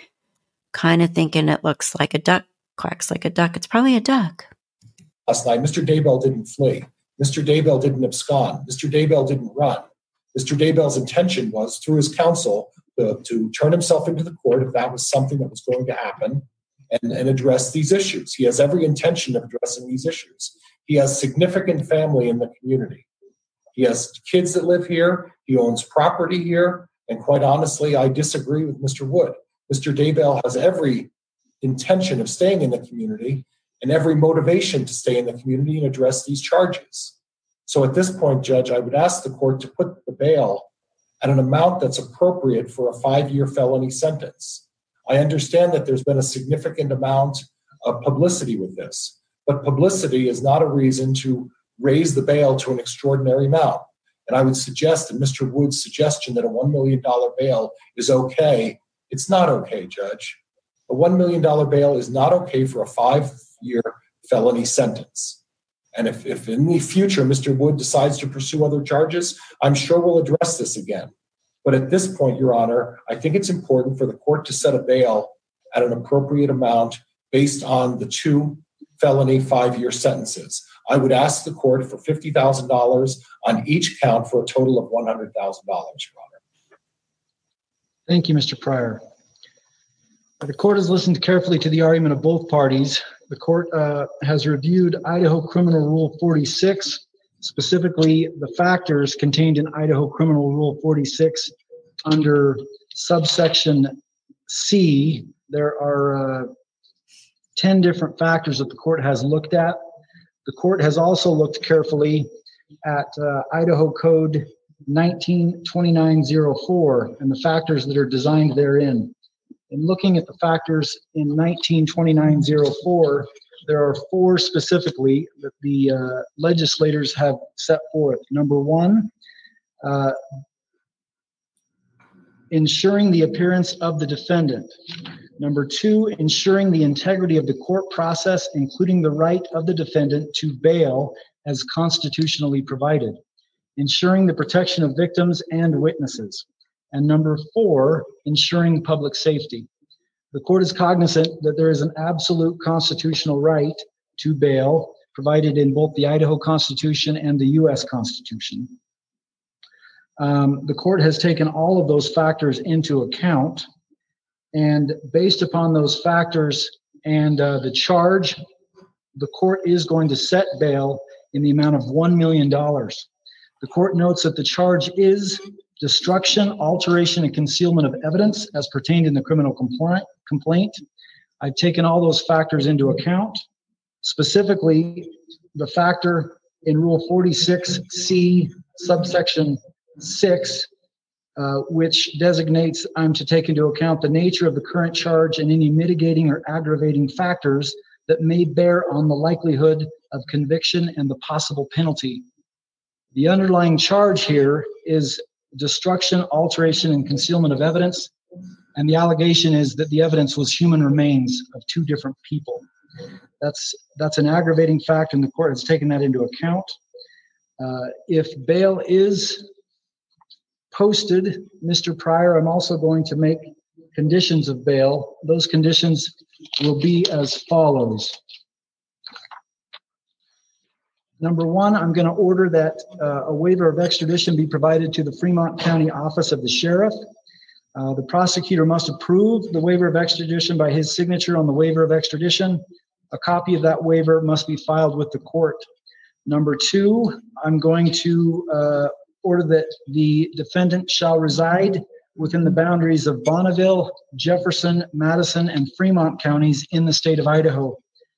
kind of thinking it looks like a duck, quacks like a duck. It's probably a duck. Last night, Mister Daybell didn't flee. Mister Daybell didn't abscond. Mister Daybell didn't run. Mister Daybell's intention was, through his counsel, to, to turn himself into the court if that was something that was going to happen, and, and address these issues. He has every intention of addressing these issues. He has significant family in the community. He has kids that live here. He owns property here. And quite honestly, I disagree with Mister Wood. Mister Daybell has every intention of staying in the community and every motivation to stay in the community and address these charges. So at this point, Judge, I would ask the court to put the bail at an amount that's appropriate for a five-year felony sentence. I understand that there's been a significant amount of publicity with this, but publicity is not a reason to raise the bail to an extraordinary amount. And I would suggest that Mister Wood's suggestion that a one million dollars bail is okay, it's not okay, Judge. A one million dollars bail is not okay for a five-year felony sentence. And if, if in the future Mister Wood decides to pursue other charges, I'm sure we'll address this again. But at this point, Your Honor, I think it's important for the court to set a bail at an appropriate amount based on the two felony five-year sentences. I would ask the court for fifty thousand dollars on each count for a total of one hundred thousand dollars, Your Honor. Thank you, Mister Pryor. The court has listened carefully to the argument of both parties. The court uh, has reviewed Idaho Criminal Rule forty-six, specifically the factors contained in Idaho Criminal Rule forty-six under subsection C. There are uh, ten different factors that the court has looked at. The court has also looked carefully at uh, Idaho Code nineteen twenty-nine oh four and the factors that are designed therein. In looking at the factors in nineteen twenty-nine oh four, there are four specifically that the uh, legislators have set forth. Number one, uh, ensuring the appearance of the defendant. Number two, ensuring the integrity of the court process, including the right of the defendant to bail as constitutionally provided. Ensuring the protection of victims and witnesses. And number four, ensuring public safety. The court is cognizant that there is an absolute constitutional right to bail provided in both the Idaho Constitution and the U S Constitution. Um, the court has taken all of those factors into account, and based upon those factors and uh, the charge, the court is going to set bail in the amount of one million dollars. The court notes that the charge is destruction, alteration, and concealment of evidence as pertained in the criminal complaint. I've taken all those factors into account. Specifically, the factor in Rule forty-six C, subsection six, uh, which designates I'm to take into account the nature of the current charge and any mitigating or aggravating factors that may bear on the likelihood of conviction and the possible penalty. The underlying charge here is destruction, alteration, and concealment of evidence, and the allegation is that the evidence was human remains of two different people. That's that's an aggravating fact, and the court has taken that into account. Uh, if bail is posted, Mister Pryor, I'm also going to make conditions of bail. Those conditions will be as follows. Number one, I'm going to order that uh, a waiver of extradition be provided to the Fremont County Office of the Sheriff. Uh, the prosecutor must approve the waiver of extradition by his signature on the waiver of extradition. A copy of that waiver must be filed with the court. Number two, I'm going to uh, order that the defendant shall reside within the boundaries of Bonneville, Jefferson, Madison, and Fremont counties in the state of Idaho.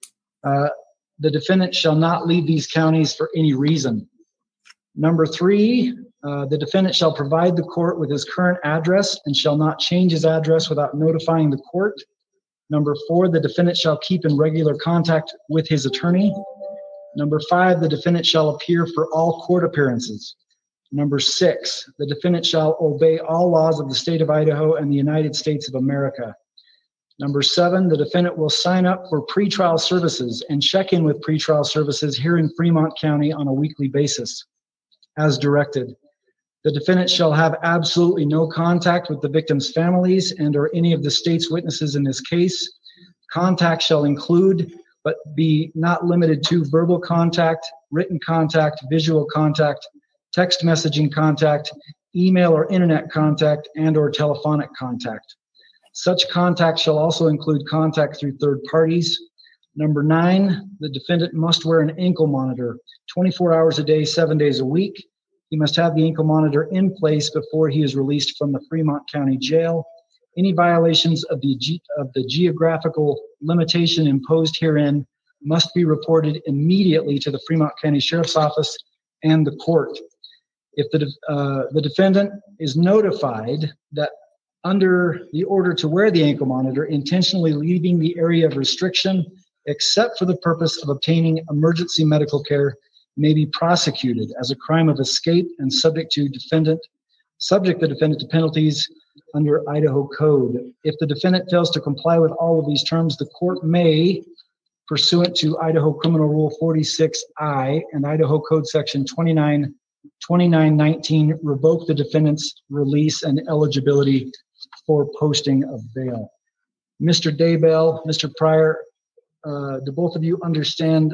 Uh, The defendant shall not leave these counties for any reason. Number three, uh, the defendant shall provide the court with his current address and shall not change his address without notifying the court. Number four, the defendant shall keep in regular contact with his attorney. Number five, the defendant shall appear for all court appearances. Number six, the defendant shall obey all laws of the state of Idaho and the United States of America. Number seven, the defendant will sign up for pretrial services and check in with pretrial services here in Fremont County on a weekly basis, as directed. The defendant shall have absolutely no contact with the victims' families and or any of the state's witnesses in this case. Contact shall include, but be not limited to, verbal contact, written contact, visual contact, text messaging contact, email or internet contact, and or telephonic contact. Such contact shall also include contact through third parties. Number nine, the defendant must wear an ankle monitor twenty-four hours a day, seven days a week. He must have the ankle monitor in place before he is released from the Fremont County Jail. Any violations of the, ge- of the geographical limitation imposed herein must be reported immediately to the Fremont County Sheriff's Office and the court. If the, uh, the defendant is notified that under the order to wear the ankle monitor, intentionally leaving the area of restriction, except for the purpose of obtaining emergency medical care, may be prosecuted as a crime of escape and subject to defendant, subject the defendant to penalties under Idaho Code. If the defendant fails to comply with all of these terms, the court may, pursuant to Idaho Criminal Rule forty-six I and Idaho Code Section twenty-nine twenty-nine nineteen, revoke the defendant's release and eligibility for posting of bail. Mister Daybell, Mister Pryor, uh, do both of you understand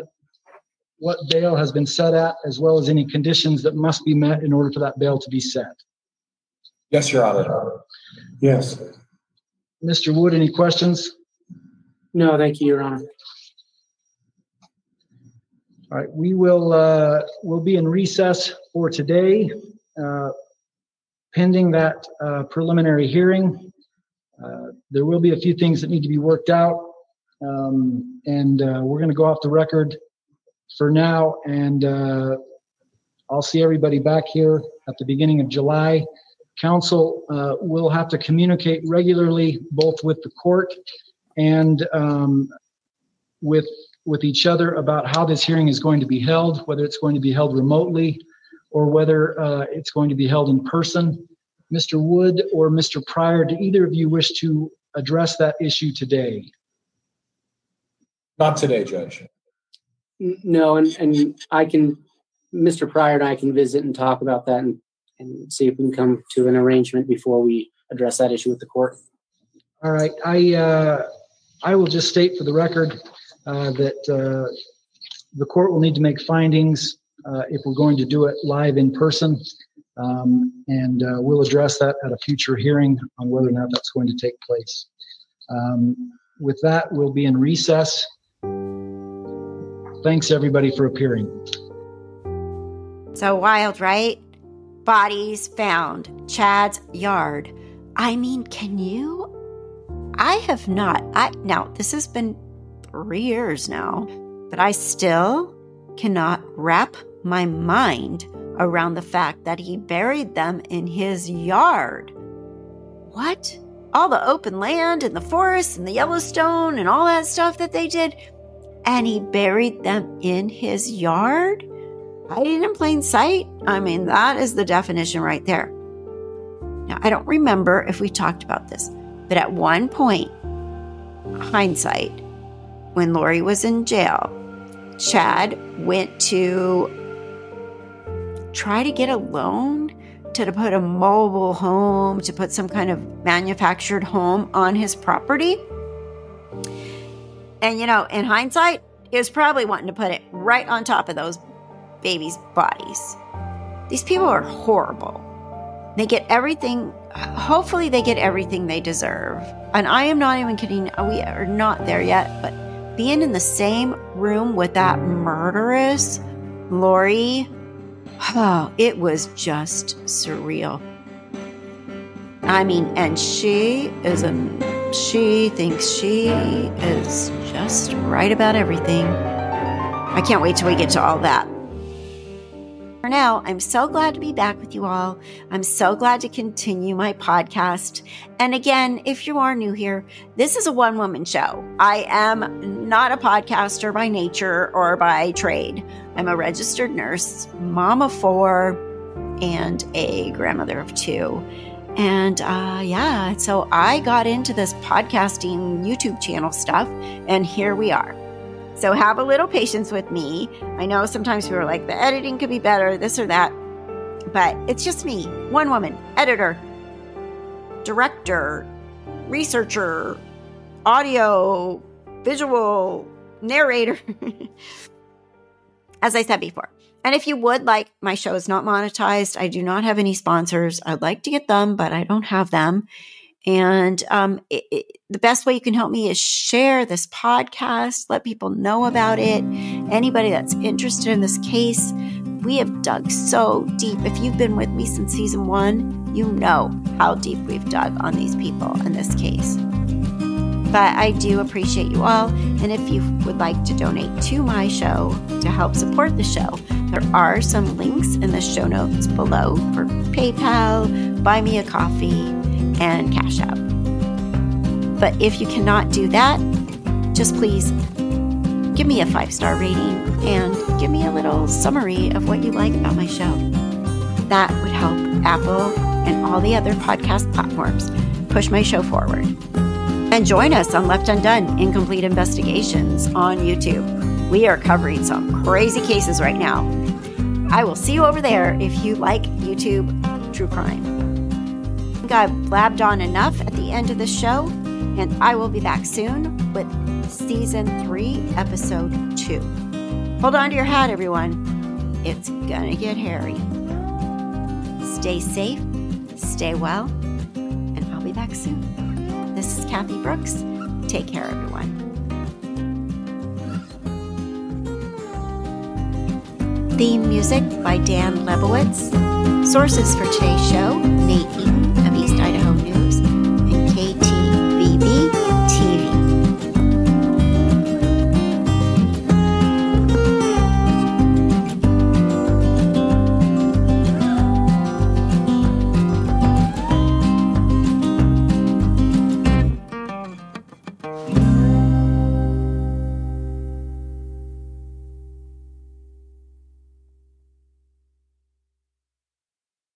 what bail has been set at, as well as any conditions that must be met in order for that bail to be set? Yes, Your Honor. Yes. Mister Wood, any questions? No, thank you, Your Honor. All right, we will uh, we'll be in recess for today, uh, pending that uh, preliminary hearing. Uh, there will be a few things that need to be worked out, um, and uh, we're going to go off the record for now, and uh, I'll see everybody back here at the beginning of July. Council uh, will have to communicate regularly, both with the court and um, with with each other, about how this hearing is going to be held, whether it's going to be held remotely or whether uh, it's going to be held in person. Mister Wood or Mister Pryor, do either of you wish to address that issue today? Not today, Judge. No, and, and I can, Mister Pryor and I can visit and talk about that and, and see if we can come to an arrangement before we address that issue with the court. All right, I uh, I will just state for the record uh, that uh, the court will need to make findings uh, if we're going to do it live in person, um, and uh, we'll address that at a future hearing on whether or not that's going to take place. Um, with that, we'll be in recess. Thanks, everybody, for appearing. So wild, right? Bodies found. Chad's yard. I mean, can you? I have not. I now, this has been three years now, but I still cannot wrap my mind around the fact that he buried them in his yard. What? All the open land and the forest and the Yellowstone and all that stuff that they did. and he buried them in his yard. Hiding in plain sight. I mean, that is the definition right there. Now, I don't remember if we talked about this, but at one point, hindsight, when Lori was in jail, Chad went to try to get a loan to, to put a mobile home, to put some kind of manufactured home on his property. And, you know, in hindsight, he was probably wanting to put it right on top of those babies' bodies. These people are horrible. They get everything, hopefully they get everything they deserve. And I am not even kidding, we are not there yet, but being in the same room with that murderous Lori, oh, it was just surreal. I mean, and she is a, she thinks she is just right about everything. I can't wait till we get to all that. For now, I'm so glad to be back with you all. I'm so glad to continue my podcast. And again, if you are new here, this is a one-woman show. I am not a podcaster by nature or by trade. I'm a registered nurse, mom of four, and a grandmother of two. And uh, yeah, so I got into this podcasting YouTube channel stuff, and here we are. So have a little patience with me. I know sometimes people are like, the editing could be better, this or that. But it's just me, one woman, editor, director, researcher, audio, visual, narrator. As I said before. And if you would like, my show is not monetized. I do not have any sponsors. I'd like to get them, but I don't have them. And um, it, it, the best way you can help me is share this podcast, let people know about it. Anybody that's interested in this case, we have dug so deep. If you've been with me since season one, you know how deep we've dug on these people in this case. But I do appreciate you all. And if you would like to donate to my show to help support the show, there are some links in the show notes below for PayPal, Buy Me a Coffee, and Cash App. But if you cannot do that, just please give me a five-star rating and give me a little summary of what you like about my show. That would help Apple and all the other podcast platforms push my show forward. And join us on Left Undone Incomplete Investigations on YouTube. We are covering some crazy cases right now. I will see you over there if you like YouTube true crime. I think I've blabbed on enough at the end of the show, and I will be back soon with season three, episode two. Hold on to your hat, everyone. It's gonna get hairy. Stay safe, stay well, and I'll be back soon. This is Kathy Brooks. Take care, everyone. Theme music by Dan Lebowitz. Sources for today's show, Nate Eaton,